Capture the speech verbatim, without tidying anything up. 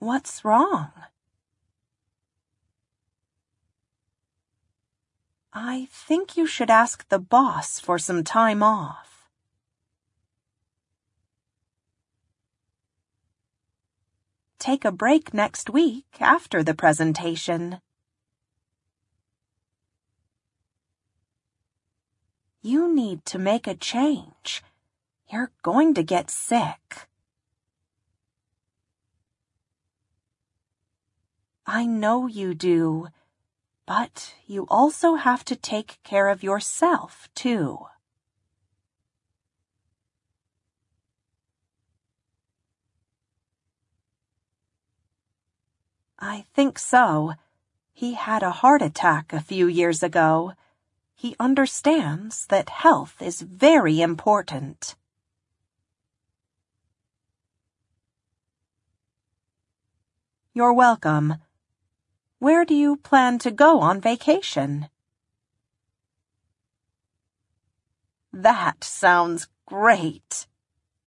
What's wrong? I think you should ask the boss for some time off. Take a break next week after the presentation. You need to make a change. You're going to get sick. I know you do, but you also have to take care of yourself, too. I think so. He had a heart attack a few years ago. He understands that health is very important. You're welcome. Where do you plan to go on vacation? That sounds great.